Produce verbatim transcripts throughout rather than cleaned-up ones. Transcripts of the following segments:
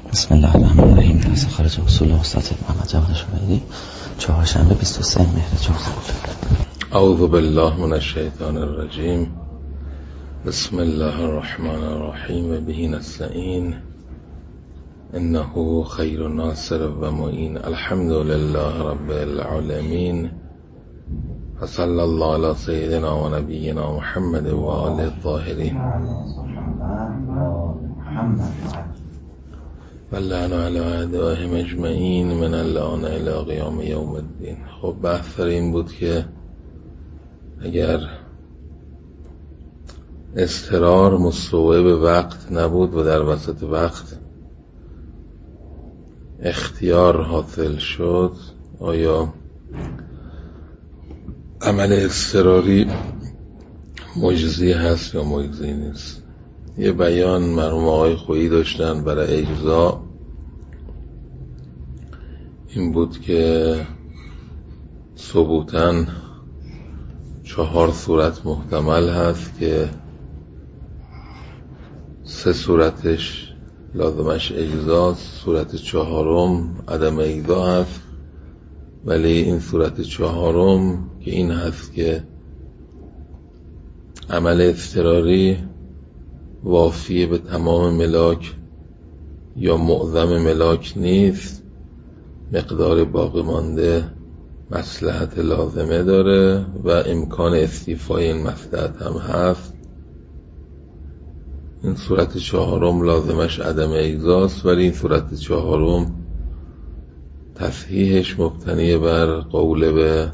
بسم الله الرحمن الرحیم. درس خارج اصول استاد محمد جواد شبیدی، چهارشنبه بیست و سه مهر جمعه. اعوذ بالله من الشیطان الرجیم. بسم الله الرحمن الرحیم. به نستعین انه خیر ناصر و معین. الحمد لله رب العالمین. صلی الله علی سیدنا و نبینا محمد و آله الطاهرین و لعن علی اعدائهم اجمعین من اللعن الی قیام یوم الدین. خب بحث این بود که اگر اضطرار مستوعب وقت نبود و در وسط وقت اختیار حاصل شد، آیا عمل اضطراری مجزی هست یا مجزی نیست؟ یه بیان مرحوم آقای خویی داشتن برای اجزا، این بود که ثبوتاً چهار صورت محتمل هست که سه صورتش لازمش اجزاست، صورت چهارم عدم اجزا هست، ولی این صورت چهارم که این هست که عمل اضطراری وافی به تمام ملاک یا معظم ملاک نیست، مقدار باقی مانده مصلحت لازمه داره و امکان استیفای این مصلحت هم هست. این صورت چهارم لازمش عدم اجزاست، ولی این صورت چهارم تصحیحش مبتنی بر قول به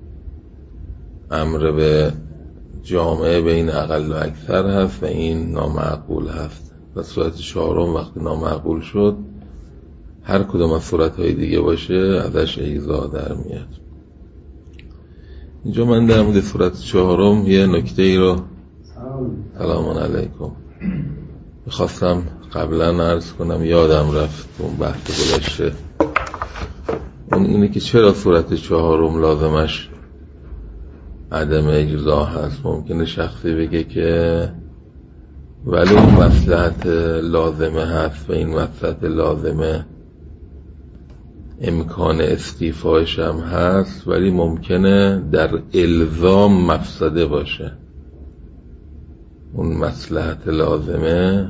امر به جامعه بین اقل و اکثر هست و این نامعقول هست و صورت چهارم وقتی نامعقول شد هر کدوم از صورتهای دیگه باشه ازش اجزا در میاد. اینجا من در مورد صورت چهارم یه نکته ای رو سلام علیکم میخواستم قبلا عرض کنم، یادم رفت اون بحث گذشته. اون اینه که چرا صورت چهارم لازمش عدم اجزا هست. ممکنه شخصی بگه که ولی اون مصلحت لازمه هست و این مصلحت لازمه امکان استیفایش هم هست، ولی ممکنه در الزام مفسده باشه. اون مصلحت لازمه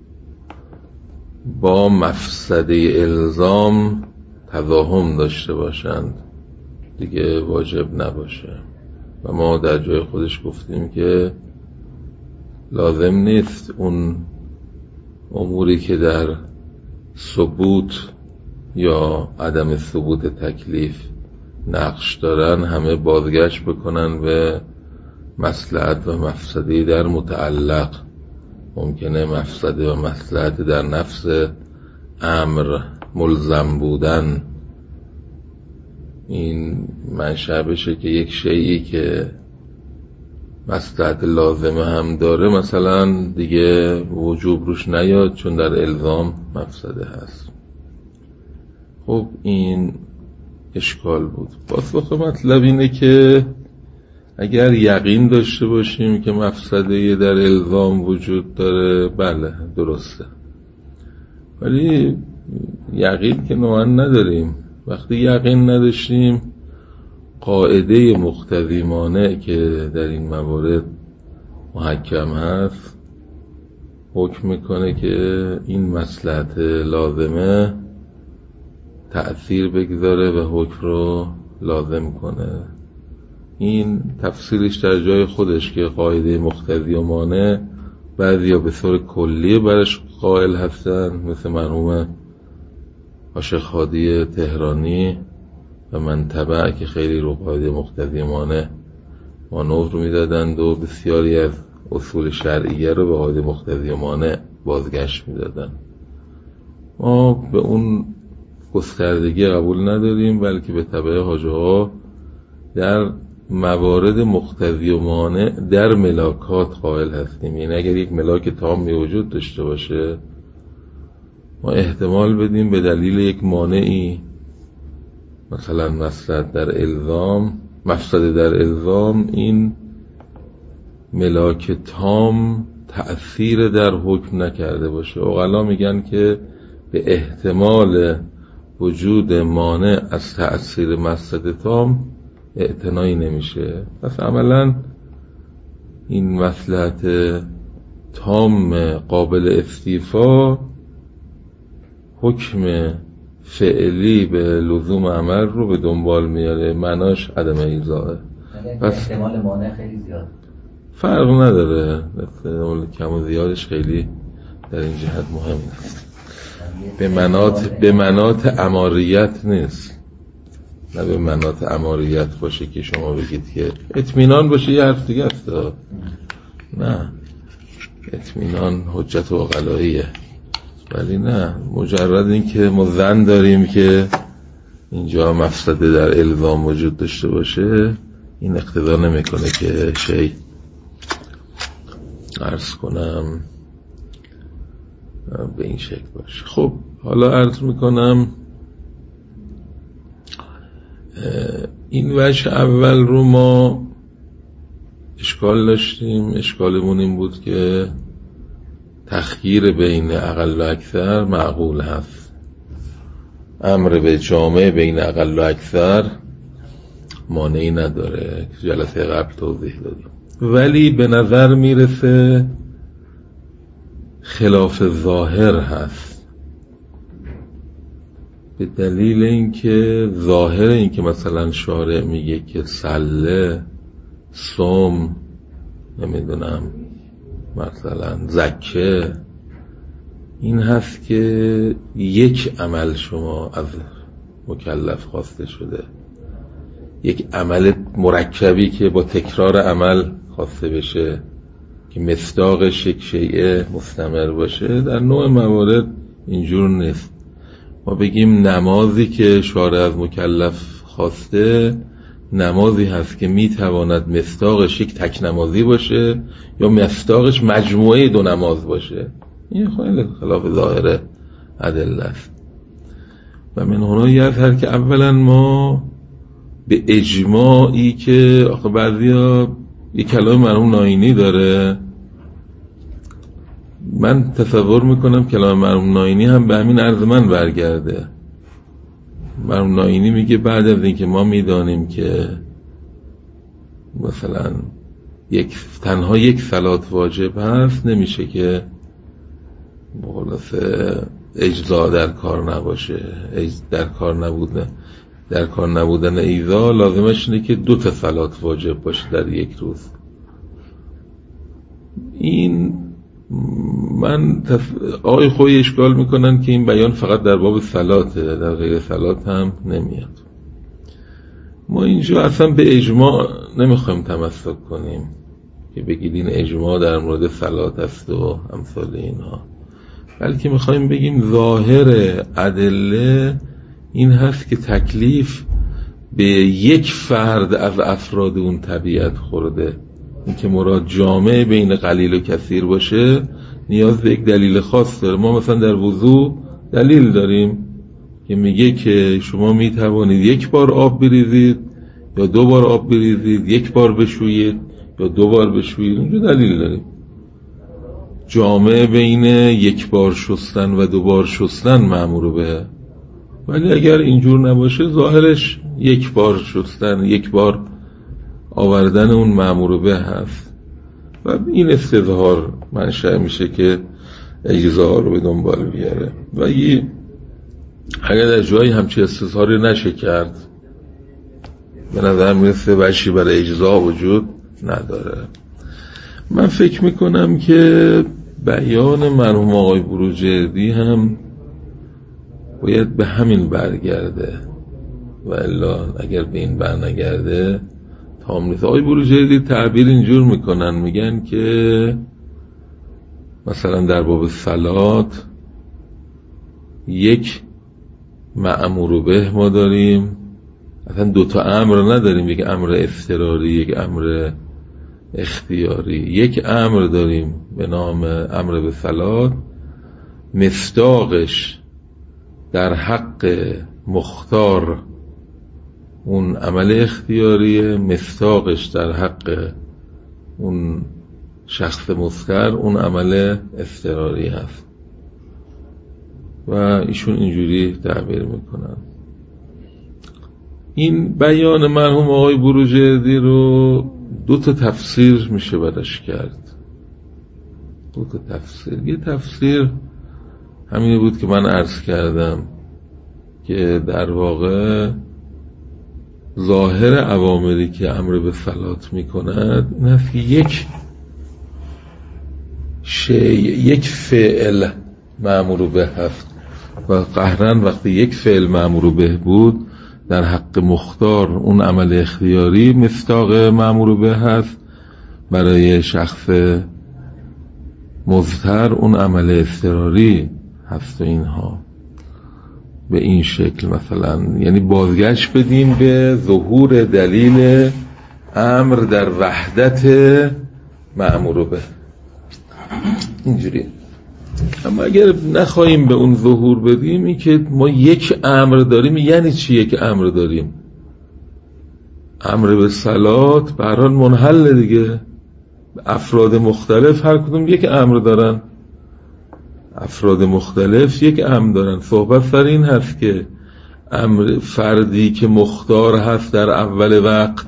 با مفسده الزام تضاهم داشته باشند، دیگه واجب نباشه. و ما در جای خودش گفتیم که لازم نیست اون اموری که در ثبوت یا عدم ثبوت تکلیف نقش دارن همه بازگشت بکنن به مصلحت و مفسده در متعلق. ممکنه مفسده و مصلحت در نفس امر ملزم بودن این منشأ بشه که یک شیئی که مصلحت لازمه هم داره مثلا دیگه وجوب روش نیاد چون در الزام مفسده هست. خب این اشکال بود. پاسخ مطلب اینه که اگر یقین داشته باشیم که مفسده در الزام وجود داره، بله درسته، ولی یقین که نوعا نداریم. وقتی یقین نداشتیم قاعده مقتضی مانع که در این موارد محکم هست حکم میکنه که این مصلحت لازمه تأثیر بگذاره و حکم رو لازم کنه. این تفسیرش در جای خودش که قاعده مقتضی و مانع بعضیا به طور کلی برش قائل هستن، مثل مرحوم عاشق هادی تهرانی و من تبع که خیلی رو قاعده مقتضی مانع مانور میدادند و بسیاری از اصول شرعیه رو به قاعده مقتضی مانع بازگشت میدادند. ما به اون گستردگی قبول نداریم، بلکه به تبع حاجه ها در موارد مقتضی و مانع در ملاکات قائل هستیم. یعنی اگر یک ملاک تامی وجود داشته باشه ما احتمال بدیم به دلیل یک مانعی، مثلا مصلحت در الزام، مفسده در الزام، این ملاک تام تأثیر در حکم نکرده باشه. عقلا میگن که به احتمال وجود مانع از تأثیر مقصد تام اعتنایی نمیشه. پس عملا این مصلحت تام قابل استیفا حکم فعلی به لزوم عمل رو به دنبال میاره، معناش عدم ایضاحه. پس احتمال مانع خیلی زیاد فرق نداره، احتمال کم و زیادش خیلی در این جهت مهم نیست. به مناط به مناط اماریت نیست، نه به مناط اماریت باشه که شما بگید که اطمینان باشه، یه حرف دیگه است. نه، اطمینان حجت عقلاییه، ولی نه مجرد این که ما ظن داریم که اینجا مفسده در الزام وجود داشته باشه این اقتضا نمیکنه که شی عرض کنم به این شکل باشه. خب حالا عرض میکنم این وجه اول رو ما اشکال داشتیم. اشکالمون این بود که تخییر بین اقل و اکثر معقول هست، امر به جامع بین اقل و اکثر مانعی نداره، جلسه قبل توضیح دادیم. ولی به نظر میرسه خلاف ظاهر هست، به دلیل اینکه ظاهر این که مثلا شارع میگه که صله، صوم، نمیدونم مثلا زکه، این هست که یک عمل شما از مکلف خواسته شده، یک عمل مرکبی که با تکرار عمل خواسته بشه که مصداقش یک شیء مستمر باشه. در نوع موارد اینجور نیست. ما بگیم نمازی که شارع از مکلف خواسته نمازی هست که میتواند مصداقش یک تک نمازی باشه یا مصداقش مجموعه دو نماز باشه. این خیلی خلاف ظاهر ادله است. و من هنا یظهر که اولا ما به اجماعی که آخه بعضیا یک کلام مرحوم ناینی داره، من تصور میکنم کلام مرحوم ناینی هم به همین عرض من برگرده. مرحوم ناینی میگه بعد از اینکه ما میدانیم که مثلا یک تنها یک صلات واجب هست، نمیشه که خلاصه اجزا در کار نباشه، در کار نبوده در کار نبودن ایزا لازمش اینه که دو تا صلات واجب باشه در یک روز. این من تف... آقای خوی اشکال میکنن که این بیان فقط در باب صلاته، در غیر صلات هم نمیاد. ما اینجا اصلا به اجماع نمیخوایم تمسک کنیم که بگید این اجماع در مورد صلات است و امثال اینها، بلکه میخوایم بگیم ظاهر ادله این هست که تکلیف به یک فرد از افراد اون طبیعت خورده. این که مراد جامع بین قلیل و کثیر باشه نیاز به یک دلیل خاص داره. ما مثلا در وضو دلیل داریم که میگه که شما میتوانید یک بار آب بریزید یا دو بار آب بریزید، یک بار بشویید یا دو بار بشویید. اونجا دلیل داریم. جامع بین یک بار شستن و دو بار شستن مأمور به. ولی اگر اینجور نباشه ظاهرش یک بار شستن، یک بار آوردن اون مأمور به هست و این استظهار منشأ میشه که اجزا رو به دنبال بیاره. و اگر در جایی همچی استظهاری نشه کرد به نظر میرسه وجهی برای اجزا وجود نداره. من فکر میکنم که بیان مرحوم آقای بروجردی هم باید به همین برگرده و الا اگر به این برنگرده تام نیست. آقای بروجردی تعبیر اینجور میکنن، میگن که مثلا در باب صلات یک مأمور به ما داریم، اصلا دوتا امر نداریم، یک امر اضطراری یک امر اختیاری. یک امر داریم به نام امر به صلات، مصداقش در حق مختار اون عمل اختیاریه، مصداقش در حق اون شخص مذکر اون عمل اضطراری هست. و ایشون اینجوری تعبیر میکنن. این بیان مرحوم آقای بروجردی رو دو تا تفسیر میشه برش کرد. دو تا تفسیر. یه تفسیر همینی بود که من عرض کردم که در واقع ظاهر اوامری که امر به صلات میکند این هست که یک شی یک فعل مأمور به هست و قهرن وقتی یک فعل مأمور به بود در حق مختار اون عمل اختیاری مصداق مأمور به هست، برای شخص مضطر اون عمل اضطراری هست و اینها به این شکل مثلا، یعنی بازگشت بدیم به ظهور دلیل امر در وحدت مأمور به اینجوری. اما اگر نخواهیم به اون ظهور بدیم این که ما یک امر داریم، یعنی چی یک امر داریم؟ امر به صلات به هر حال منحل دیگه، افراد مختلف هر کدوم یک امر دارن، افراد مختلف یک امر دارن. صحبت سر این هست که امر فردی که مختار هست در اول وقت،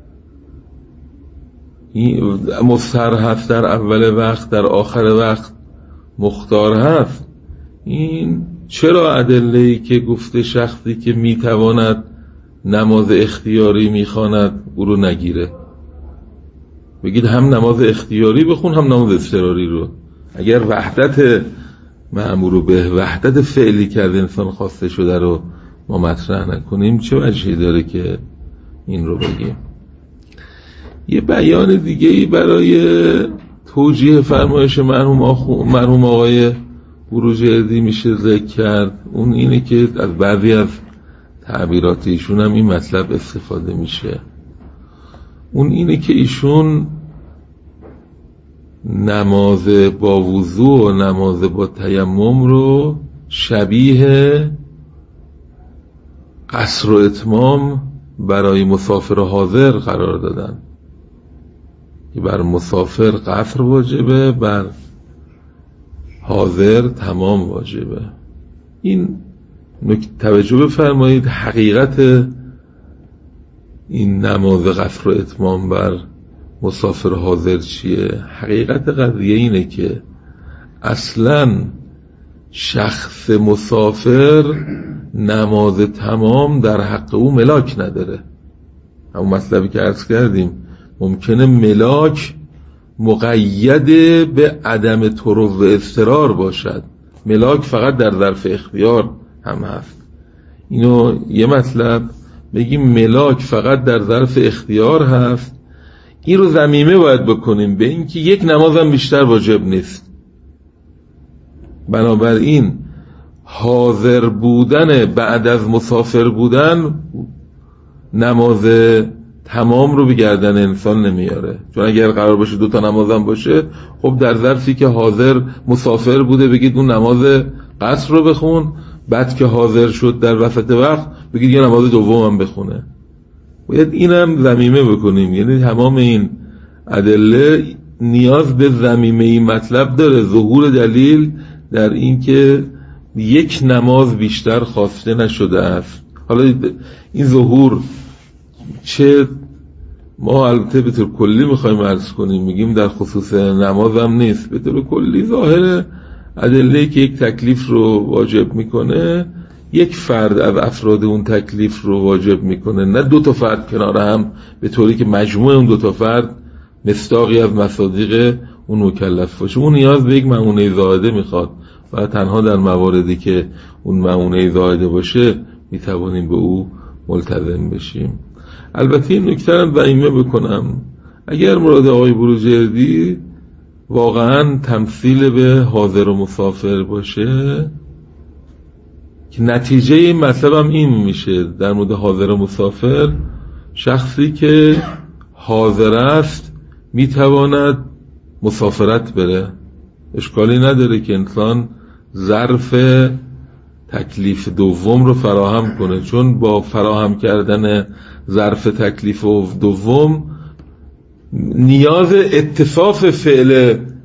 مضطر هست در اول وقت، در آخر وقت مختار هست، این چرا ادله‌ای که گفته شخصی که میتواند نماز اختیاری میخواند او رو نگیره؟ بگید هم نماز اختیاری بخون هم نماز اضطراری رو. اگر وحدت مأمور به وحدت فعلی که از انسان خواسته شده رو ما مطرح نکنیم چه وجهی داره که این رو بگیم؟ یه بیان دیگه‌ای برای توجیه فرمایش مرحوم آخو مرحوم آقای بروجردی میشه ذکر کرد. اون اینه که از بعضی از تعبیرات ایشون هم این مطلب استفاده میشه. اون اینه که ایشون نماز با وضوء و نماز با تیمم رو شبیه قصر و اتمام برای مسافر حاضر قرار دادن که بر مسافر قصر واجبه، بر حاضر تمام واجبه. این نکته توجه بفرمایید، حقیقت این نماز قصر و اتمام بر مسافر حاضر چیه؟ حقیقت قضیه اینه که اصلاً شخص مسافر نماز تمام در حق او ملاک نداره. همون مطلبی که عرض کردیم، ممکنه ملاک مقید به عدم طرق و اضطرار باشد، ملاک فقط در ظرف اختیار هم هست. اینو یه مطلب بگیم ملاک فقط در ظرف اختیار هست، این رو ضمیمه باید بکنیم به این که یک نماز هم بیشتر واجب نیست. بنابراین حاضر بودن بعد از مسافر بودن نماز تمام رو به گردن انسان نمیاره، چون اگر قرار باشه دو تا نماز هم باشه، خب در ظرفی که حاضر مسافر بوده بگید اون نماز قصر رو بخون، بعد که حاضر شد در وسط وقت بگید یه نماز دوم هم بخونه. باید اینم ضمیمه بکنیم، یعنی تمام این ادله نیاز به ضمیمه این مطلب داره، ظهور دلیل در این که یک نماز بیشتر خواسته نشده است. حالا این ظهور چه ما البته به طور کلی میخوایم عرض کنیم، میگیم در خصوص نماز هم نیست، به طور کلی ظاهر ادله که یک تکلیف رو واجب میکنه یک فرد از افراد اون تکلیف رو واجب میکنه، نه دو تا فرد کنار هم، به طوری که مجموع اون دو تا فرد مصداقی از مصادیق اون مکلف باشه. اون نیاز به یک مؤونه زائده میخواد و تنها در مواردی که اون مؤونه زائده باشه میتوانیم به او ملتزم بشیم. البته این نکته رو ضمیمه بکنم، اگر مراد آقای بروجردی واقعا تمثیل به حاضر و مسافر باشه که نتیجه این مطلب هم این میشه در مورد حاضر و مسافر، شخصی که حاضر است میتواند مسافرت بره، اشکالی نداره که انسان ظرف تکلیف دوم رو فراهم کنه، چون با فراهم کردن ظرف تکلیف دوم نیاز اتصاف فعل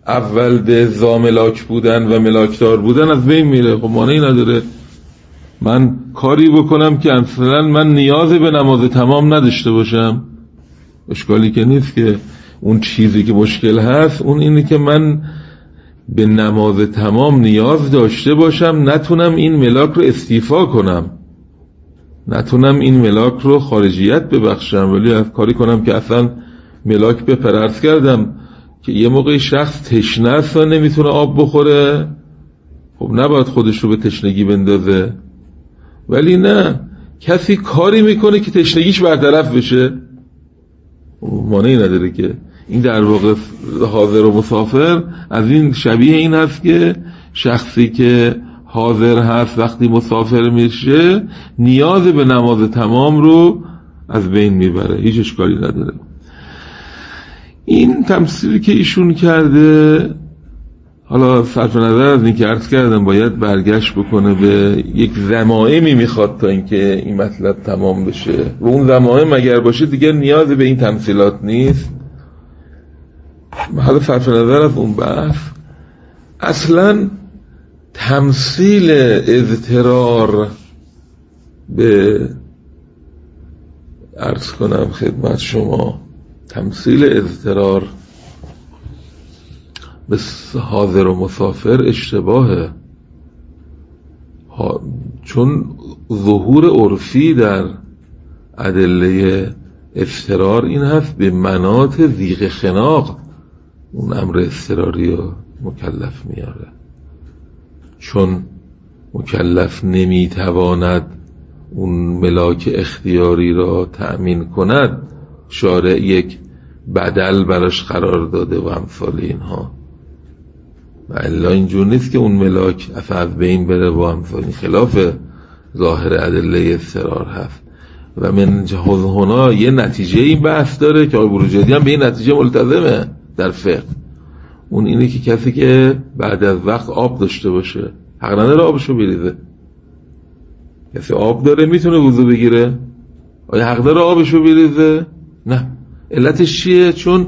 اول ده ذا ملاک بودن و ملاکدار بودن از بین میره. خب مانعی نداره من کاری بکنم که اصلا من نیاز به نماز تمام نداشته باشم، اشکالی که نیست. که اون چیزی که مشکل هست اون اینه که من به نماز تمام نیاز داشته باشم، نتونم این ملاک رو استیفا کنم، نتونم این ملاک رو خارجیت ببخشم، ولی از کاری کنم که اصلا ملاک به پررس کردم که یه موقعی شخص تشنه است و نمیتونه آب بخوره، خب نباید خودش رو به تشنگی بندازه. ولی نه، کسی کاری میکنه که تشنگیش برطرف بشه، مانعی نداره. که این در واقع حاضر و مسافر از این شبیه این هست که شخصی که حاضر هست وقتی مسافر میشه نیاز به نماز تمام رو از بین میبره، هیچ اشکالی نداره. این تمثیلی که ایشون کرده، حالا صرف نظر از این که عرض کردم باید برگشت بکنه به یک ضمائمی میخواد تا اینکه این مطلب تمام بشه، و اون ضمائم اگر باشه دیگه نیاز به این تمثیلات نیست. حالا صرف نظر از اون بحث، اصلا تمثیل اضطرار به عرض کنم خدمت شما، تمثیل اضطرار به حاضر و مسافر اشتباهه، چون ظهور عرفی در ادله اضطرار این هست به مناط ذیق خناق اون امر اضطراری رو مکلف میاره، چون مکلف نمیتواند اون ملاک اختیاری را تأمین کند، شارع یک بدل براش قرار داده و امثال اینها. و الا اینجور نیست که اون ملاک اصلا از بین بره با امثال، خلاف ظاهر ادله اضطرار هست. و من جهاز هنا یه نتیجه این بحث داره که آقای بروجردی هم به این نتیجه ملتزمه در فقه، اون اینه که کسی که بعد از وقت آب داشته باشه حق نداره آبشو بریزه. کسی آب داره میتونه وضو بگیره، آیا حق داره آبشو بریزه؟ نه. علتش چیه؟ چون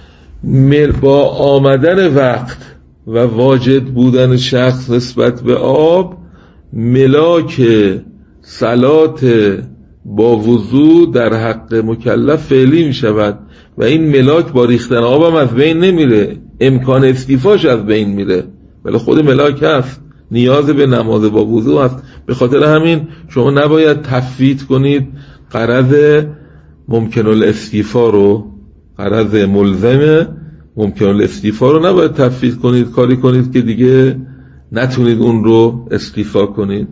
با آمدن وقت و واجد بودن شخص نسبت به آب، ملاک صلات با وضو در حق مکلف فعلی می شود و این ملاک با ریختن آب هم از بین نمیره، امکان استیفاش از بین میره، ولی خود ملاک هست، نیاز به نماز با وضو هست. به خاطر همین شما نباید تفویت کنید غرض ممکن الاستیفا رو، غرض ملزم ممکن الاستیفا رو نباید تفویت کنید، کاری کنید که دیگه نتونید اون رو استیفا کنید.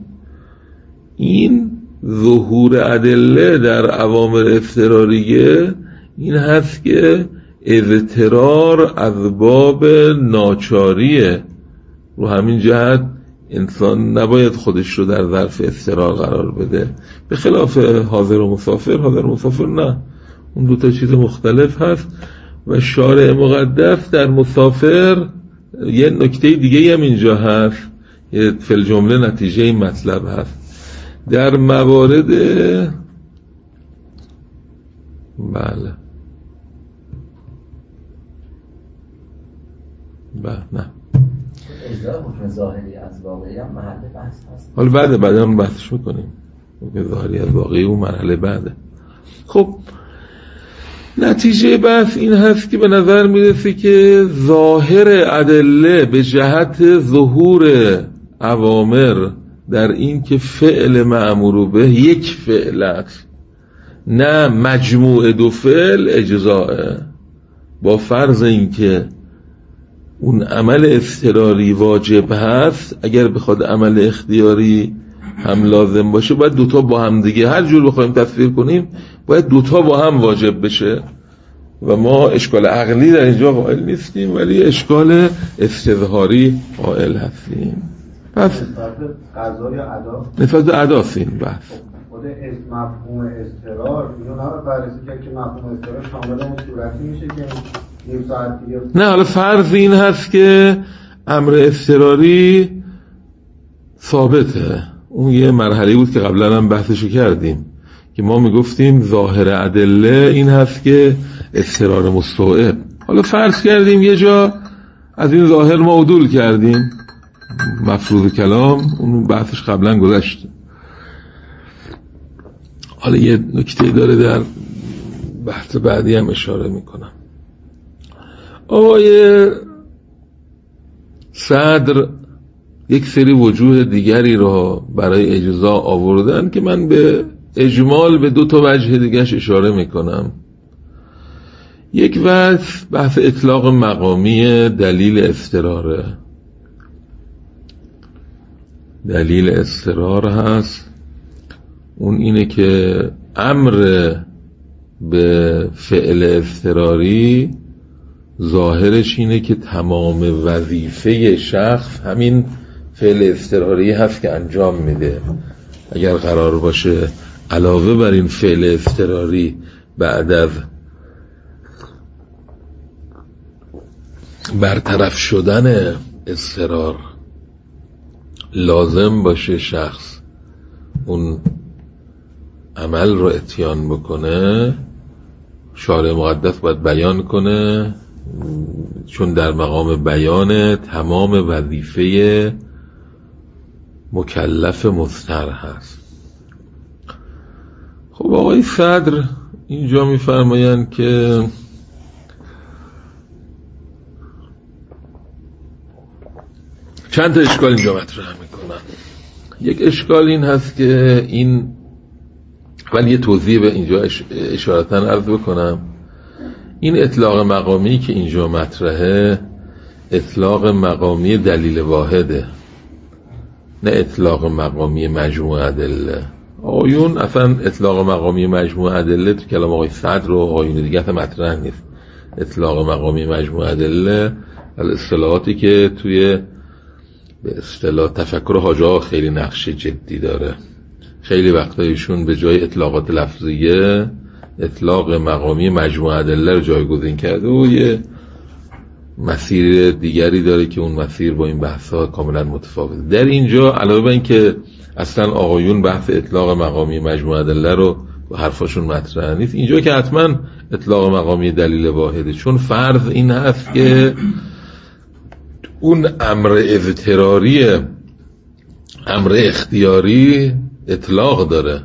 این ظهور ادله در اوامر اضطراریه این هست که اضطرار از باب ناچاریه، رو همین جهت انسان نباید خودش رو در ظرف اضطرار قرار بده، به خلاف حاضر و مسافر. حاضر و مسافر نه، اون دو تا چیز مختلف هست. و شارع مقدس در مسافر یه نکته دیگه هم اینجا هست، یه فی جمله نتیجه این مطلب هست در موارد بله بله نه اجزا حکم ظاهری از واقعی هم محل بحث هست. حالا بعد بعد هم بحثش میکنیم حکم ظاهری از واقعی و مرحله بعده. خب نتیجه بحث این هست که به نظر میرسه که ظاهر ادله به جهت ظهور اوامر در این که فعل مأمور به یک فعل است، نه مجموع دو فعل اجزاءه، با فرض این که اون عمل اضطراری واجب هست، اگر بخواد عمل اختیاری هم لازم باشه باید دوتا با هم دیگه، هر جور بخوایم تصویر کنیم باید دوتا با هم واجب بشه. و ما اشکال عقلی در اینجا قائل نیستیم، ولی اشکال استظهاری قائل هستیم. پس قضا یا ادا نسبت به اداست این بحث. خود مفهوم اضطرار اینو نباید بررسی کرد که مفهوم اضطرار شامل اون صورتی میشه که نیم ساعت دیگه. نه، حالا فرض این هست که امر اضطراری ثابته. اون یه مرحله بود که قبلا هم بحثشو کردیم که ما میگفتیم ظاهر ادله این هست که اضطرار مستوعب. حالا فرض کردیم یه جا از این ظاهر ما عدول کردیم، مفروض کلام اون بحثش قبلا گذشت. حالا یه نکته داره در بحث بعدی هم اشاره میکنم. آقای صدر یک سری وجوه دیگری را برای اجزا آوردن که من به اجمال به دو تا وجه دیگرش اشاره میکنم. یک وجه بحث اطلاق مقامی دلیل اضطراره. دلیل اضطرار هست، اون اینه که امر به فعل اضطراری ظاهرش اینه که تمام وظیفه شخص همین فعل اضطراری هست که انجام میده. اگر قرار باشه علاوه بر این فعل اضطراری بعد از برطرف شدن اضطرار لازم باشه شخص اون عمل رو اتیان بکنه، شارع مقدس باید بیان کنه، چون در مقام بیان تمام وظیفه مکلف مضطر هست. خب آقای صدر اینجا میفرمایند که چند تا اشکال اینجا مطرح میکنن. یک اشکال این هست که این، ولی یه توضیح به اینجا اشارتاً عرض بکنم، این اطلاق مقامی که اینجا مطرحه اطلاق مقامی دلیل واحده، نه اطلاق مقامی مجموع ادله. آیون اصلا اطلاق مقامی مجموع ادله تو کلام آقای صدر و آیون دیگه اصلا مطرح نیست. اطلاق مقامی مجموع ادله اصطلاحاتی که توی به اصطلاح تفکر حاجا خیلی نقش جدی داره. خیلی وقتا ایشون به جای اطلاقات لفظیه اطلاق مقامی مجموع ادله رو جایگزین کرده و یه مسیر دیگری داره که اون مسیر با این بحث‌ها کاملا متفاوته. در اینجا علاوه بر این که اصلا آقایون بحث اطلاق مقامی مجموع ادله رو با حرفاشون مطرح نیست، اینجا که حتما اطلاق مقامی دلیل واحده، چون فرض این هست که اون امر اضطراری امر اختیاری اطلاق داره.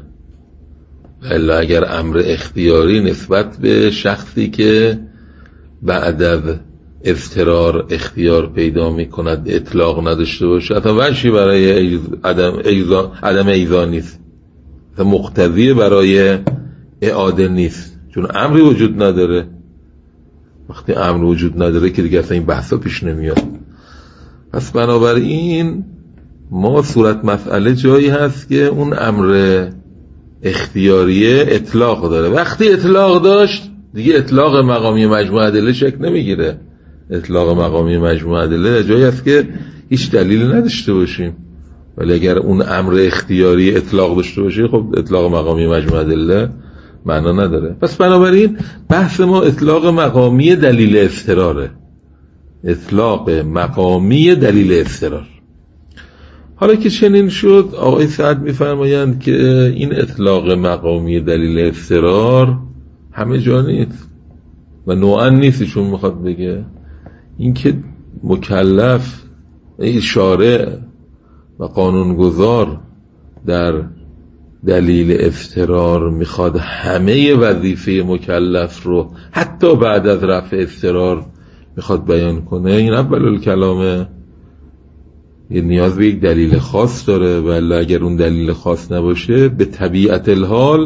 الا اگر امر اختیاری نسبت به شخصی که بعد از اضطرار اختیار پیدا می کند اطلاق نداشته باشه، اصلا وجهی برای ایز... عدم ایزا... عدم ایزا نیست، اصلا مقتضی برای اعاده نیست، چون امری وجود نداره. وقتی امر وجود نداره که دیگه اصلا این بحثا پیش نمیاد. پس بنابراین ما صورت مسئله جایی هست که اون امر اختیاریه اطلاق داره. وقتی اطلاق داشت دیگه اطلاق مقامی مجموع ادله شکل نمیگیره. اطلاق مقامی مجموع ادله جایی هست که هیچ دلیل نداشته باشیم، ولی اگر اون امر اختیاری اطلاق داشته باشه خب اطلاق مقامی مجموع ادله معنا نداره. پس بنابراین بحث ما اطلاق مقامی دلیل اضطراره، اطلاق مقامی دلیل اضطرار. حالا که چنین شد، آقای سعد میفرمایند که این اطلاق مقامی دلیل اضطرار همه جا نیست و نوعا نیست. چون میخواد بگه این که مکلف شارع و قانونگذار در دلیل اضطرار میخواد همه وظیفه مکلف رو حتی بعد از رفع اضطرار میخواد بیان کنه، این اول الکلامه یه نیاز به یک دلیل خاص داره، ولی اگر اون دلیل خاص نباشه به طبیعت الحال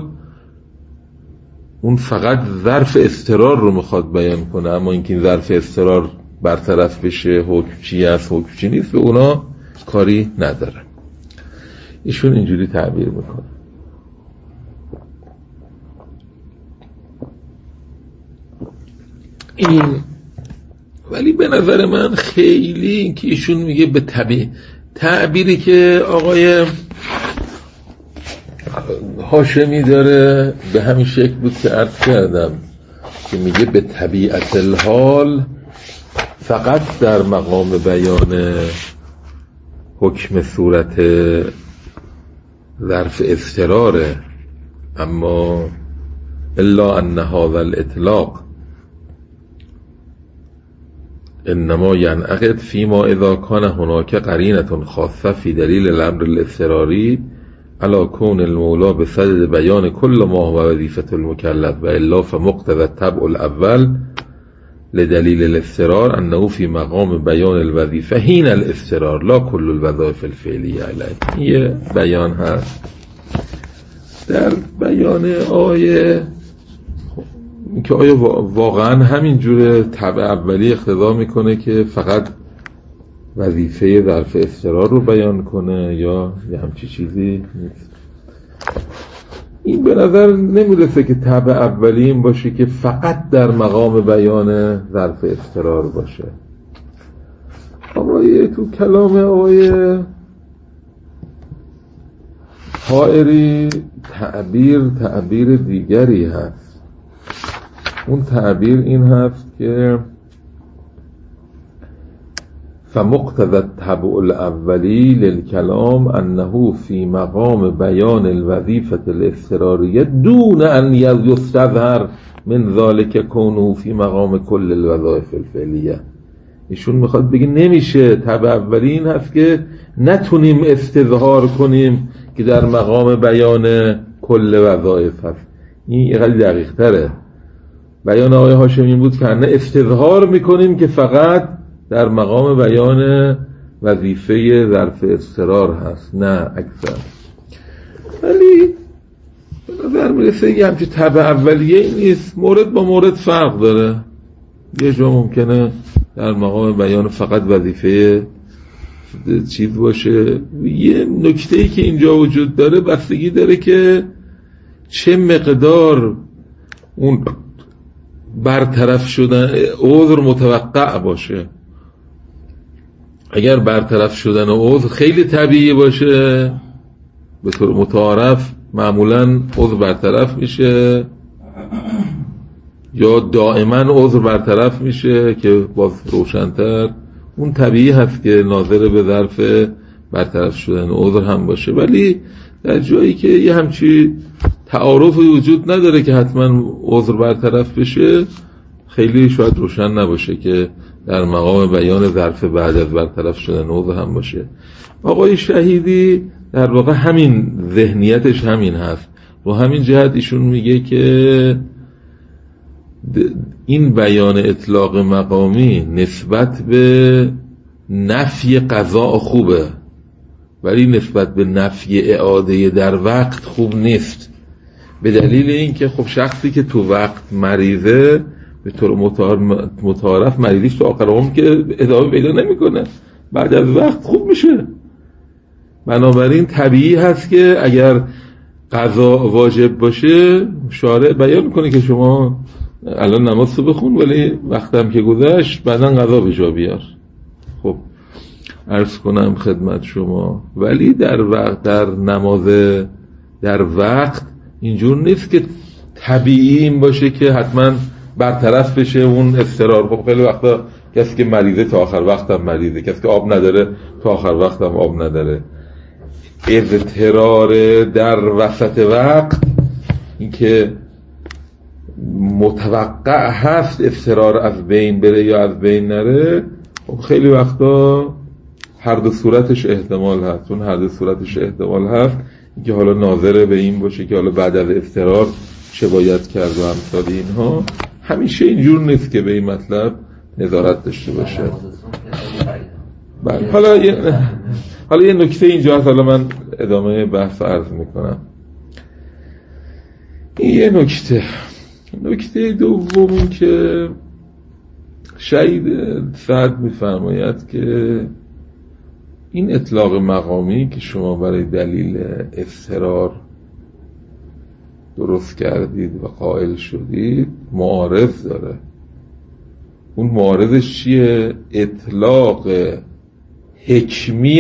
اون فقط ظرف اضطرار رو میخواد بیان کنه، اما اینکه این ظرف اضطرار برطرف بشه حکم چی است حکم چی نیست به اونا کاری نداره. ایشون اینجوری تعبیر میکنه. این ولی به نظر من خیلی این که ایشون میگه به طبیع تعبیری که آقای هاشمی داره به همین شکل بود که عرض کردم که میگه به طبیعت الحال فقط در مقام بیان حکم صورت ظرف اضطراره، اما الا ان هذا الاطلاق انما ینعقد فیما اذا کان هناک قرینة خاصه فی دلیل الامر الاضطراری علی کون المولا بصدد بیان کل ما هو وظیفة المکلف و الا فمقتضى الطبع الاول لدلیل الاضطرار انه فی مقام بیان الوظیفه حین الاضطرار لا کل الوظایف الفعلیه علیه. یه بیان هست در بیان آیه که آیا واقعا همین جور طبع اولی اقتضا میکنه که فقط وظیفه ظرف اضطرار رو بیان کنه یا یه همچی چیزی نیست. این به نظر نمیرسه که طبع اولی این باشه که فقط در مقام بیان ظرف اضطرار باشه. آقای تو کلام آقای حائری تعبیر تعبیر دیگری هست. اون تعبیر این هست که فمقتضى الطبع الاولی للکلام انه فی مقام بیان الوظیفه الاضطراریه دون ان یستظهر من ذلك کونه فی مقام کل الوظایف الفعلیه. ایشون میخواد بگه نمیشه، طبع اولی این هست که نتونیم استظهار کنیم که در مقام بیان کل وظایف هست. این خیلی دقیق تره. بیان آقای هاشمی این بود که نه استظهار میکنیم که فقط در مقام بیان وظیفه ظرف اضطرار هست، نه اکثر. ولی به نظر میرسه یه همچه طبع اولیه نیست، مورد با مورد فرق داره. یه جا ممکنه در مقام بیان فقط وظیفه چیز باشه. یه نکته‌ای که اینجا وجود داره بستگی داره که چه مقدار اون برطرف شدن عذر متوقع باشه. اگر برطرف شدن عذر خیلی طبیعی باشه به طور متعارف معمولا عذر برطرف میشه، یا دائما عذر برطرف میشه که باز روشن‌تر، اون طبیعی هست که ناظر به ظرف برطرف شدن عذر هم باشه. ولی در جایی که یه همچی تعارفی وجود نداره که حتما عذر برطرف بشه، خیلی شاید روشن نباشه که در مقام بیان ظرف بعد از برطرف شدن عذر هم باشه. آقای شهیدی در واقع همین ذهنیتش همین هست. و همین جهت ایشون میگه که این بیان اطلاق مقامی نسبت به نفی قضا خوبه، ولی نسبت به نفی اعاده در وقت خوب نیست. به دلیل اینکه خب شخصی که تو وقت مریضه به طور متعارف مریضیش تو آخر عمر که ادامه پیدا نمیکنه، بعد از وقت خوب میشه. بنابراین طبیعی هست که اگر قضا واجب باشه شارع بیان میکنه که شما الان نماز رو بخون ولی وقتم که گذشت بعداً قضا به جا بیار. خب عرض کنم خدمت شما، ولی در وقت در نماز در وقت اینجور نیست که طبیعی این باشه که حتما برطرف بشه اون اضطرار. خب خیلی وقتا کسی که مریضه تا آخر وقت هم مریضه، کسی که آب نداره تا آخر وقت هم آب نداره. اضطرار در وسط وقت این که متوقع هست اضطرار از بین بره یا از بین نره، خب خیلی وقتا هر دو صورتش احتمال هست. اون هر دو صورتش احتمال هست که حالا ناظر به این باشه که حالا بعد از اضطرار چه باید کرد و امثال اینها. همیشه اینجور نیست که به این مطلب نظارت داشته باشه. بله. حالا یه حالا یه نکته اینجا هست، حالا من ادامه بحث عرض میکنم. این یه نکته نکته دوم که شهید سعد میفرماید که این اطلاق مقامی که شما برای دلیل اضطرار درست کردید و قائل شدید معارض داره. اون معارضش چیه؟ اطلاق حکمی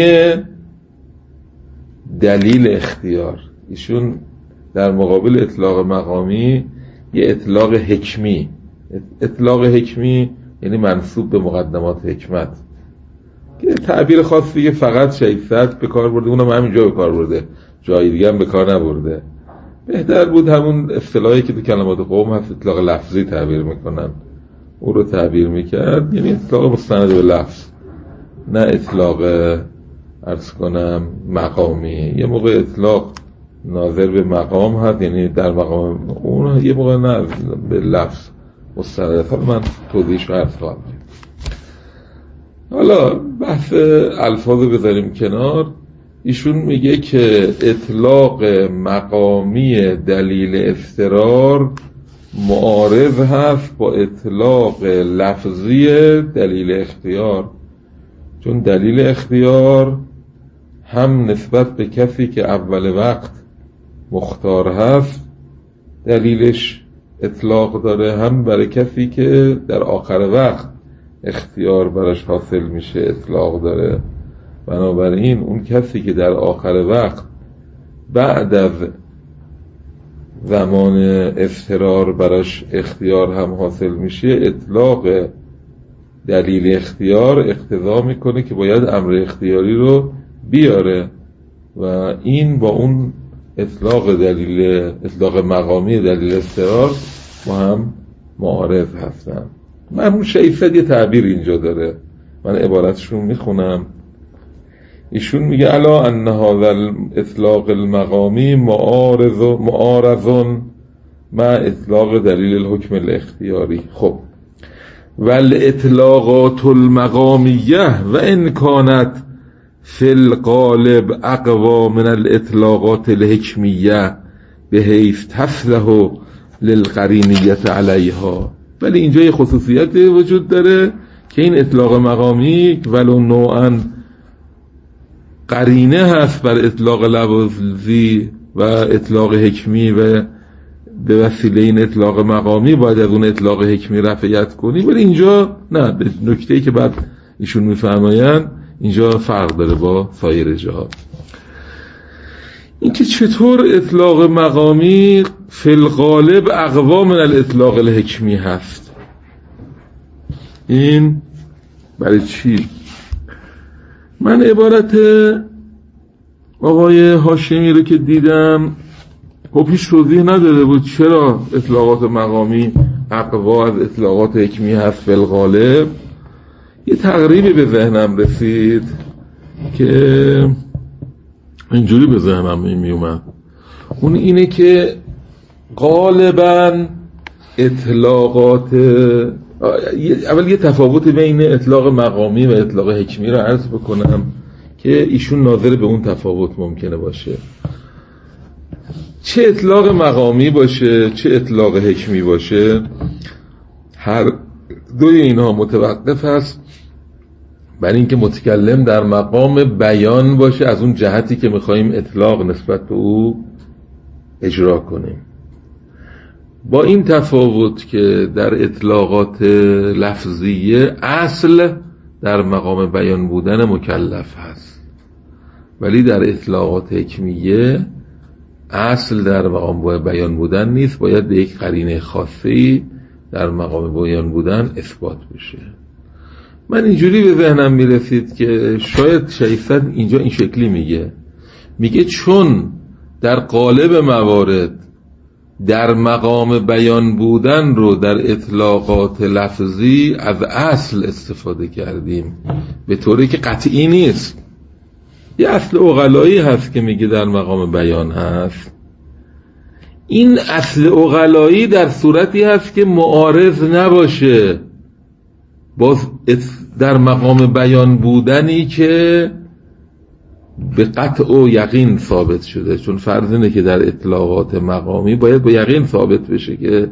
دلیل اختیار. ایشون در مقابل اطلاق مقامی یه اطلاق حکمی، اطلاق حکمی یعنی منسوب به مقدمات حکمت، که تعبیر خاصی که فقط شهید سعد به کار برده، اونم همینجا به کار برده، جای دیگه هم به کار نبرده. بهتر بود همون اصطلاحی که تو کلمات قوم هست اطلاق لفظی تعبیر میکنن، او رو تعبیر میکرد، یعنی اطلاق مستند به لفظ، نه اطلاق عرض کنم مقامی. یه موقع اطلاق ناظر به مقام هست، یعنی در مقام اون، یه موقع نه به لفظ مستند. حالا من توضیحش رو عرض خواهم کرد. حالا بحث الفاظ رو بذاریم کنار. ایشون میگه که اطلاق مقامی دلیل اضطرار معارض هست با اطلاق لفظی دلیل اختیار، چون دلیل اختیار هم نسبت به کسی که اول وقت مختار هست دلیلش اطلاق داره، هم برای کسی که در آخر وقت اختیار براش حاصل میشه اطلاق داره. بنابراین اون کسی که در آخر وقت بعد از زمان اضطرار براش اختیار هم حاصل میشه، اطلاق دلیل اختیار اقتضا میکنه که باید امر اختیاری رو بیاره و این با اون اطلاق دلیل اطلاق مقامی دلیل اضطرار با هم معارض هستن. مرحوم شیخ‌زاد یه تعبیر اینجا داره، من عبارتشون میخونم. ایشون میگه الا ان هذا الاطلاق المقامی معارض معارض مع اطلاق دلیل الحکم الاختیاری. خب والاطلاقات المقامیه و ان كانت فی الغالب اقوا من الاطلاقات الحکمیه بحیث تصلح للقرینیت علیها. ولی اینجا یه خصوصیت وجود داره که این اطلاق مقامی ولو نوعاً قرینه هست بر اطلاق لفظی و اطلاق حکمی و به وسیله این اطلاق مقامی باید از اون اطلاق حکمی رفعیت کنی، ولی اینجا نه. به نکته‌ای که بعد ایشون میفرمایند اینجا فرق داره با سایر جاها. این که چطور اطلاق مقامی فی الغالب اقوا من الاطلاق الحکمی هست، این برای چی؟ من عبارت آقای هاشمی رو که دیدم خب هیچ توضیح نداده بود چرا اطلاقات مقامی اقوا از اطلاقات حکمی هست فی الغالب. یه تقریبی به ذهنم رسید که اینجوری به ذهنم می اومد، اون اینه که غالباً اطلاقات اول یه تفاوت بین اطلاق مقامی و اطلاق حکمی رو عرض بکنم که ایشون ناظر به اون تفاوت ممکنه باشه. چه اطلاق مقامی باشه چه اطلاق حکمی باشه، هر دوی اینها متوقف هست بر اینکه متکلم در مقام بیان باشه از اون جهتی که میخواییم اطلاق نسبت به او اجرا کنیم، با این تفاوت که در اطلاقات لفظیه اصل در مقام بیان بودن مکلف هست، ولی در اطلاقات حکمیه اصل در مقام بیان بودن نیست، باید به یک قرینه خاصی در مقام بیان بودن اثبات بشه. من اینجوری به ذهنم میرسید که شاید شیخ‌زاد اینجا این شکلی میگه میگه چون در قالب موارد در مقام بیان بودن رو در اطلاقات لفظی از اصل استفاده کردیم به طوری که قطعی نیست. یه اصل عقلایی هست که میگه در مقام بیان هست، این اصل عقلایی در صورتی هست که معارض نباشه باز در مقام بیان بودنی که به قطع و یقین ثابت شده، چون فرض اینه که در اطلاقات مقامی باید با یقین ثابت بشه که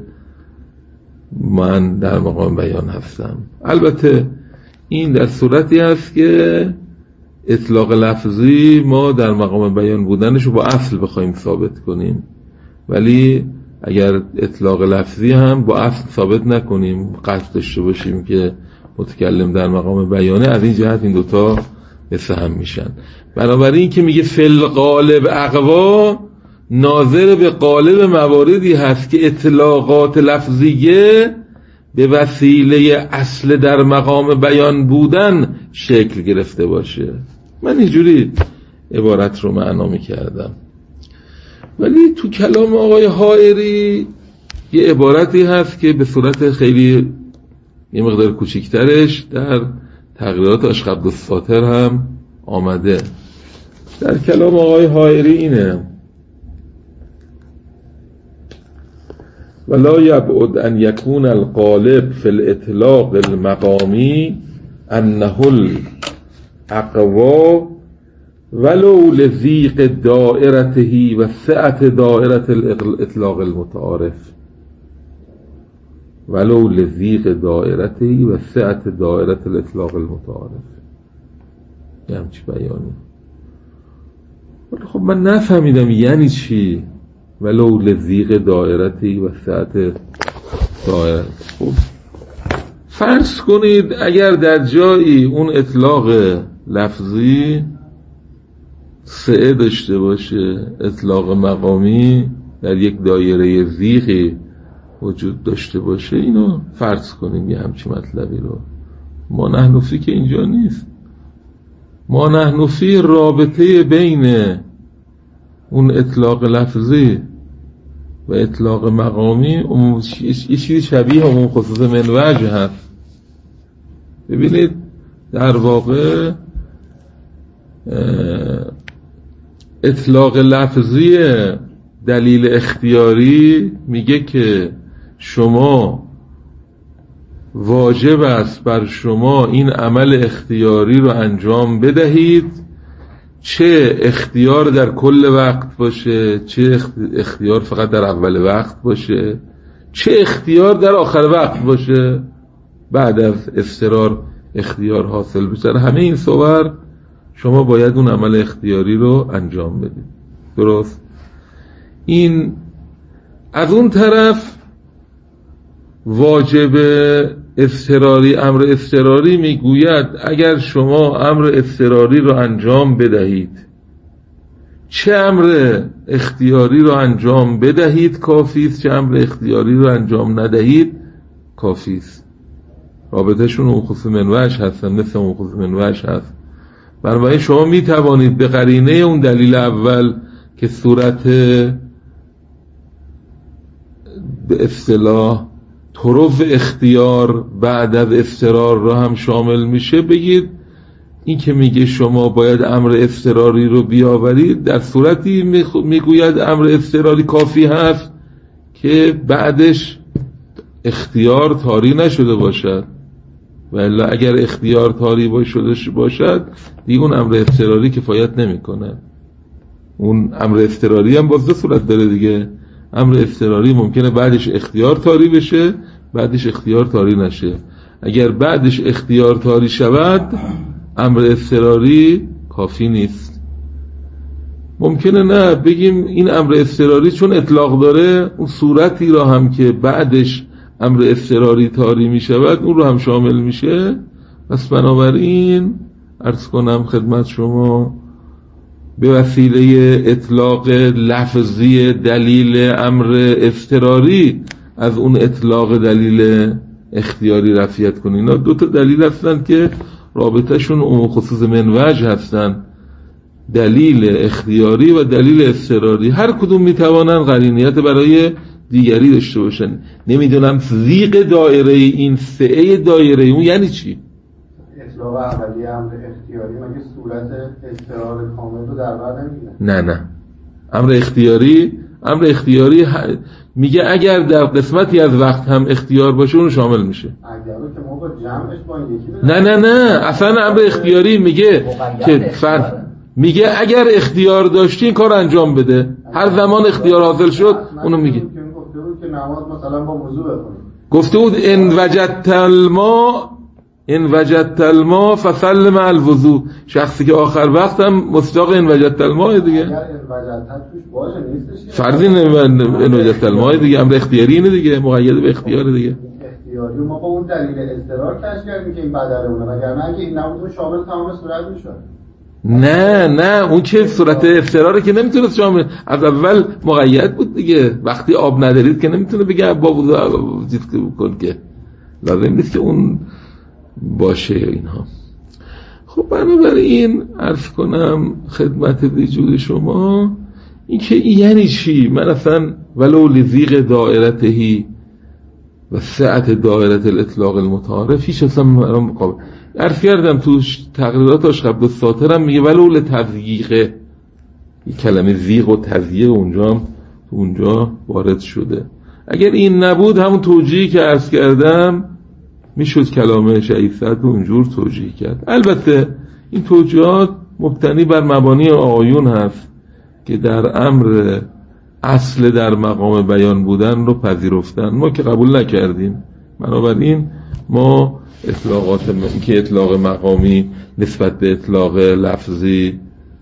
من در مقام بیان هستم. البته این در صورتی هست که اطلاق لفظی ما در مقام بیان بودنش رو با اصل بخوایم ثابت کنیم، ولی اگر اطلاق لفظی هم با اصل ثابت نکنیم قصد داشته باشیم که متکلم در مقام بیانه، از این جهت این دوتا مثل هم میشن. بنابراین که میگه فی الغالب اقوا ناظر به قالب مواردی هست که اطلاقات لفظیه به وسیله اصل در مقام بیان بودن شکل گرفته باشه. من اینجوری عبارت رو معنا میکردم، ولی تو کلام آقای حائری یه عبارتی هست که به صورت خیلی یه مقدار کوچیکترش در تغییرات اشقبد الساطر هم آمده. در کلام آقای حائری اینه: ولا یبعد ان یکون الغالب فی الاطلاق المقامی انه الاقوا ولو لضیق دائرته و سعت دائرة الاطلاق المتعارف. ولو لضیق دائرته و سعت دائرة الاطلاق المتعارف. یه همچی بیانی. خب من نفهمیدم یعنی چی ولو لضیق دائرته و سعت دائرة. خب فرض کنید اگر در جایی اون اطلاق لفظی سعه داشته باشه، اطلاق مقامی در یک دایره ضیقی وجود داشته باشه، اینو فرض کنیم یه همچی مطلبی رو. ما نحن فی که اینجا نیست. ما نحن فی رابطه بین اون اطلاق لفظی و اطلاق مقامی یه چیزی شبیه عموم خصوص من وجه هست. ببینید در واقع اطلاق لفظی دلیل اختیاری میگه که شما واجب است بر شما این عمل اختیاری رو انجام بدهید، چه اختیار در کل وقت باشه، چه اختیار فقط در اول وقت باشه، چه اختیار در آخر وقت باشه، بعد از اضطرار اختیار حاصل بشه. همه این صور شما باید اون عمل اختیاری رو انجام بدید. درست؟ این از اون طرف واجب اضطراری، امر اضطراری میگوید اگر شما امر اضطراری رو انجام بدهید، چه امر اختیاری رو انجام بدهید کافیست، چه امر اختیاری رو انجام ندهید کافیست. رابطهشون اون خصوص من وجه هستن، مثل اون خصوص من وجه هست. بنابراین شما می توانید به قرینه اون دلیل اول که صورت به اصطلاح طرف اختیار بعد از اضطرار را هم شامل میشه بگید این که میگه شما باید امر اضطراری رو بیاورید، در صورتی میگوید امر اضطراری کافی هست که بعدش اختیار طاری نشده باشد، ولی اگر اختیار طاری شده باشد دیگه اون امر اضطراری کفایت نمیکنه. اون امر اضطراری هم باز دو صورت داره دیگه. امر اضطراری ممکنه بعدش اختیار طاری بشه، بعدش اختیار طاری نشه. اگر بعدش اختیار طاری شود امر اضطراری کافی نیست. ممکنه نه بگیم این امر اضطراری چون اطلاق داره اون صورتی را هم که بعدش امر اضطراری طاری می شود اون رو هم شامل میشه. پس بنابراین عرض کنم خدمت شما به وسیله اطلاق لفظی دلیل امر اضطراری از اون اطلاق دلیل اختیاری رفعیت کنید. اینا دو تا دلیل هستن که رابطهشون عموم خصوص من وجه هستن، دلیل اختیاری و دلیل اضطراری. هر کدوم میتوانن قرینیت برای دیگری داشته باشن. نمیدونم ضیق دایره این سعه دایره اون یعنی چی؟ اطلاق اولیه امر اختیاری مگه صورت اضطرار کامل رو در بر نمیگیره؟ نه نه امر اختیاری امر اختیاری میگه اگر در قسمتی از وقت هم اختیار باشه اون شامل میشه. اگر که ما با جمعش با یکی نه نه نه اصلا امر اختیاری میگه که فرد میگه اگر اختیار داشتی این کار انجام بده. هر زمان اختیار حاصل شد اونو میگه. گفته بود که نماز مثلا با وضو بخونی. گفته بود ان وجدت الماء ان وجدت الماء فصل مع الوضو. شخصی که آخر وقت هم مستاق ان وجدت الماء دیگه. اگر ان وجدت توش باشه نیستش. فرضی ان وجدت الماء دیگه امر اختیاری اینه دیگه، مقید به اختیار دیگه. اختیاری ما با اون دلیل اضطرار کشف کردیم که این بدله اونه، وگرنه اگه این نبود شامل تمام صورت میشد. نه نه اون که صورت اضطراره که نمیتونست شامل، از اول مقید بود دیگه. وقتی آب ندارید که نمیتونه بگه با وضو چیز کن، که لازم نیست که اون باشه اینها. خب بنابراین عرض کنم خدمت وجود شما این که یعنی چی. من اصلا ولو لضیق دائرتهی و سعت دایره الاطلاق المتعارف هیچ اصلا مقابل. عرض کردم تو تقریرات آشقبد الساطر هم میگه ولو لتضییقه، یک کلمه زیغ و تضییق اونجا هم اونجا وارد شده. اگر این نبود همون توجیهی که عرض کردم میشد کلام شهید صدر رو اونجور توجیه کرد. البته این توجیهات مبتنی بر مبانی آیون هست که در امر اصل در مقام بیان بودن رو پذیرفتن، ما که قبول نکردیم. بنابراین ما اطلاقات م... که اطلاق مقامی نسبت به اطلاق لفظی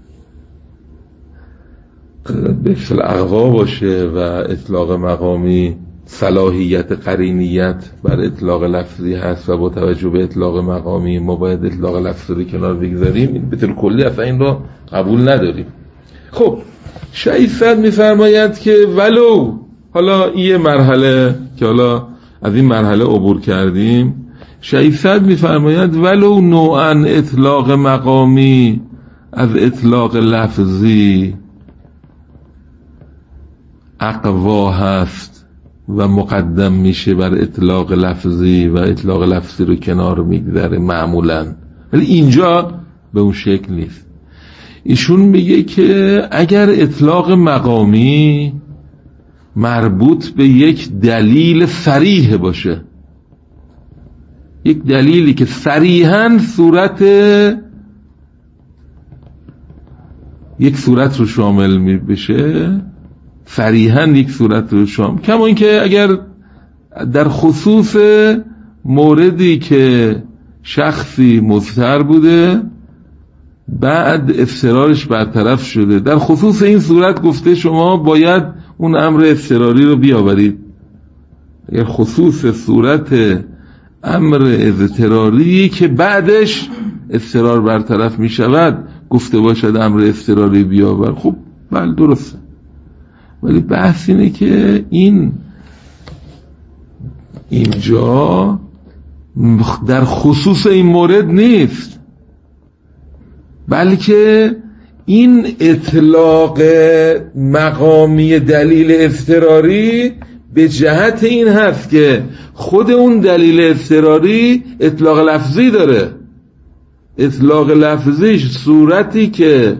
به اصل اقوا باشه و اطلاق مقامی صلاحیت قرینیت بر اطلاق لفظی هست و با توجه به اطلاق مقامی ما باید اطلاق لفظی رو کنار بگذاریم، به طور کلی اصلا این رو قبول نداریم. خب شهید صدر میفرماید که ولو، حالا این مرحله که حالا از این مرحله عبور کردیم، شهید صدر میفرماید ولو نوعا اطلاق مقامی از اطلاق لفظی اقوا هست و مقدم میشه بر اطلاق لفظی و اطلاق لفظی رو کنار میگذاره معمولا، ولی اینجا به اون شکل نیست. ایشون میگه که اگر اطلاق مقامی مربوط به یک دلیل صریح باشه، یک دلیلی که صریحاً صورت یک صورت رو شامل می بشه، صریحاً یک صورت رو شامل، کما اینکه اگر در خصوص موردی که شخصی مضطر بوده بعد اضطرارش برطرف شده، در خصوص این صورت گفته شما باید اون امر اضطراری رو بیاورید. اگر خصوص صورت امر اضطراری که بعدش اضطرار برطرف می شود گفته باشد امر اضطراری بیاور، خب بله درسته، ولی بحث اینه که این اینجا در خصوص این مورد نیست، بلکه این اطلاق مقامی دلیل اضطراری به جهت این هست که خود اون دلیل اضطراری اطلاق لفظی داره. اطلاق لفظیش صورتی که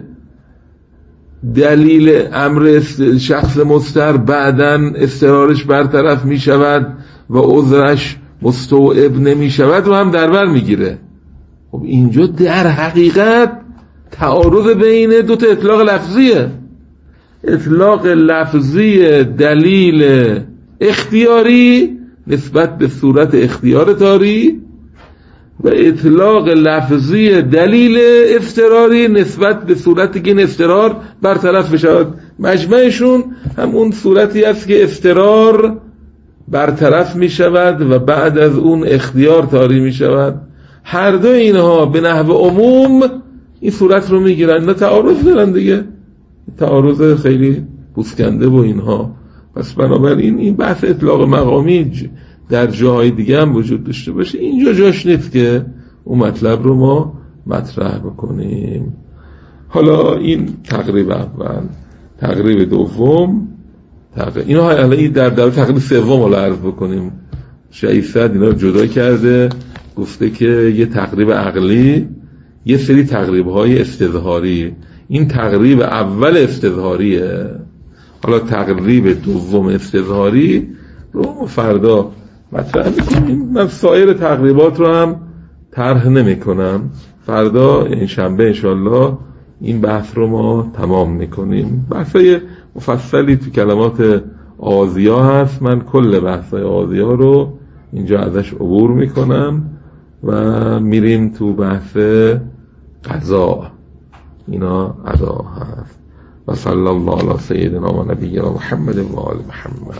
دلیل امر شخص مضطر بعدن اضطرارش برطرف می شود و عذرش مستوعب نمی شود و هم در بر می گیره. خب اینجا در حقیقت تعارض بین دو تا اطلاق لفظیه، اطلاق لفظی دلیل اختیاری نسبت به صورت اختیار تاری و اطلاق لفظی دلیل اضطراری نسبت به صورتی که این اضطرار برطرف بشود. مجمعشون همون صورتی است که اضطرار برطرف می شود و بعد از اون اختیار تاری می شود. هر دو اینها به نحو عموم این صورت رو می گیرن، نه تعارض دارن دیگه، تعارض خیلی پوسکنده و اینها. پس بنابراین این بحث اطلاق مقامی در جاهای دیگه هم وجود داشته باشه، اینجا جاش نیست که اون مطلب رو ما مطرح بکنیم. حالا این تقریب اول، تقریب دوم، تقریب اینا حالا در در تقریب سوم حالا عرض بکنیم. شهید صدر اینا رو جدا کرده، گفته که یه تقریب عقلی، یه سری تقریب‌های استظهاری. این تقریب اول استظهاریه، حالا تقریب دوم استظهاری رو فردا مطرح میکنیم. من سایر تقریبات رو هم طرح نمی کنم، فردا این شنبه انشالله این بحث رو ما تمام میکنیم. بحثای مفصلی تو کلمات آغازی‌ها هست، من کل بحثای آغازی‌ها رو اینجا ازش عبور میکنم و میریم تو بحث قضا. اینا قضا هست. و صلی الله علی سیدنا و نبینا محمد و آل محمد.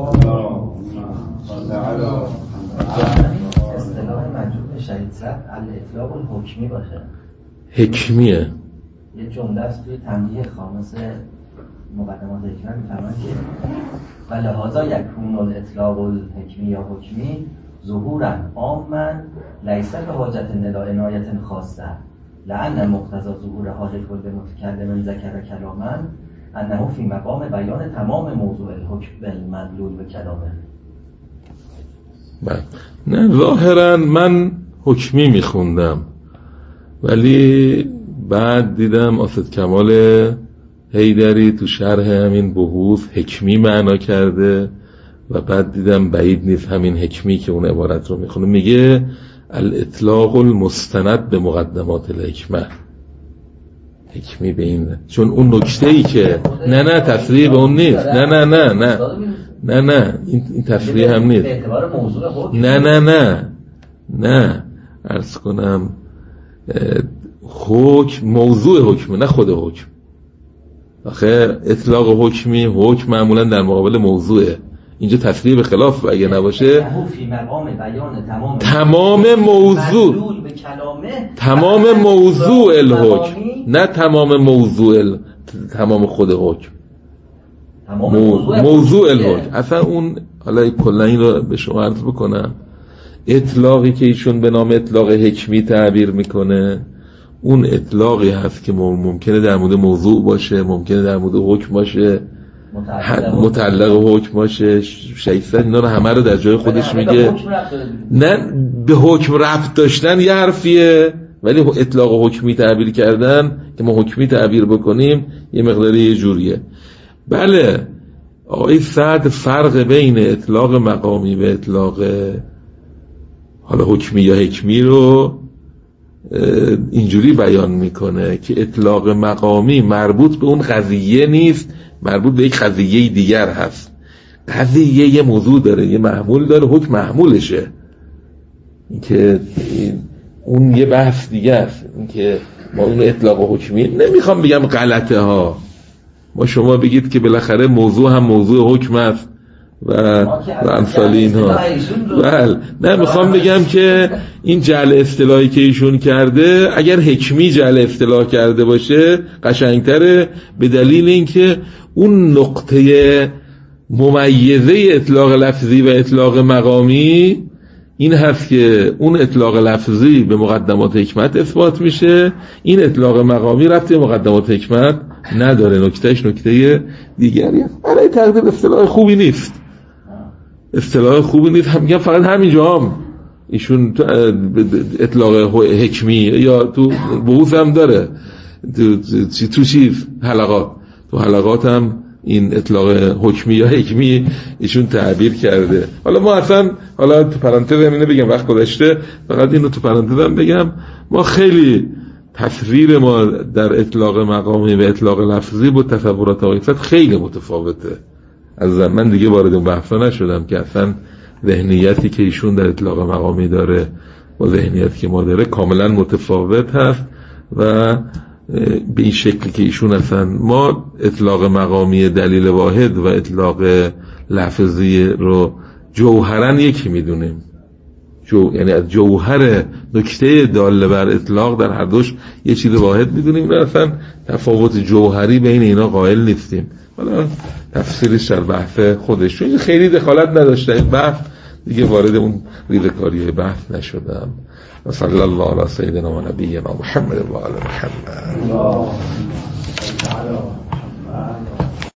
اصطلاح مجموع شهید صدر الاطلاق الحکمی باشه، حکمیه. یه جمله است توی تنبیه خامس مقدمات حکمت میفرماید که ولهذا یکون الاطلاق الحکمی یا حکمی ظهورا عاما لیس به حاجت نداء عنایت خاصه لأن مقتضى ظهور حال کل متکلم ذکر کلاما انه فی مقام بیان تمام موضوع الحکم بالمدلول به کلامه. من نه ظاهرا من حکمی میخوندم، ولی بعد دیدم آسد کمال حیدری تو شرح همین بحوث حکمی معنا کرده و بعد دیدم بعید نیست همین حکمی که اون عبارت رو میخونه میگه الاطلاق المستند به مقدمات الحکمه. حکمی به این، چون اون نکته ای که نه نه تصریح به اون نیست، نه نه نه نه نه نه این, این تصریح هم نیست، نه نه نه نه عرض کنم حکم موضوع حکم نه خود حکم. آخه اطلاق حکمی حکم معمولا در مقابل موضوعه، اینجا تصریح به خلاف اگه نباشه تمام موضوع تمام موضوع الحکم نه تمام موضوع ال... تمام خود حکم موضوع الحکم اصلا اون. حالا کلا این رو به شما عرض بکنم، اطلاقی که ایشون به نام اطلاق حکمی تعبیر میکنه اون اطلاقی هست که ممکنه در مورد موضوع باشه، ممکنه در مورد حکم باشه، متعلق حکم باشه. شیخ اینا رو همه رو در جای خودش میگه. نه به حکم ربط داشتن یه حرفیه، ولی اطلاق حکمی تعبیر کردن که ما حکمی تعبیر بکنیم یه مقداری یه جوریه. بله آقای سعد فرق بین اطلاق مقامی و اطلاق حالا حکمی یا حکمی رو اینجوری بیان میکنه که اطلاق مقامی مربوط به اون قضیه نیست، مربوط به یک قضیه دیگر هست. قضیه یه موضوع داره، یه محمول داره، حکم محمولشه. این که اون یه بحث دیگه است. این که ما اون اطلاق حکمی نمیخوام بگم غلطه ها، ما شما بگید که بالاخره موضوع هم موضوع حکم است و و امثال اینها. بله نه میخوام بگم که این جعل اصطلاحی که ایشون کرده اگر حکمی جعل اصطلاح کرده باشه قشنگتره، به دلیل اینکه اون نقطه ممیزه اطلاق لفظی و اطلاق مقامی این هست که اون اطلاق لفظی به مقدمات حکمت اثبات میشه، این اطلاق مقامی ربطی به مقدمات حکمت نداره. نکتهش نکته دیگری است. برای تقدیر اصطلاح خوبی نیست، اصطلاح خوبی نیست. هم میگم فقط همینجا هم ایشون اطلاق حکمی یا تو بحوث هم داره، تو, تو, تو چیز حلقات تو حلقات هم این اطلاق حکمی یا حکمی ایشون تعبیر کرده. حالا ما اصلا حالا تو پرانتز اینو بگم، وقت گذشته فقط اینو تو پرانتز هم بگم، ما خیلی تصویر ما در اطلاق مقامی و اطلاق لفظی با تصورات آقای سعد خیلی متفاوته. از من دیگه وارد اون بحثا نشدم که اصلا ذهنیتی که ایشون در اطلاق مقامی داره با ذهنیتی که ما داره کاملا متفاوت هست و به این شکلی که ایشون اصلا ما اطلاق مقامی دلیل واحد و اطلاق لفظی رو جوهرن یکی میدونیم، جو یعنی از جوهر نکته داله بر اطلاق در هر دوش یه چیز واحد میدونیم، نه اصلا تفاوت جوهری بین اینا قائل نیستیم. حالا تفسیرش در بحث خودش، چون خیلی دخالت نداشته این بحث دیگه، وارد اون ریزکاری بحث نشدم. صلی الله علی سیدنا و نبینا محمد و آل محمد.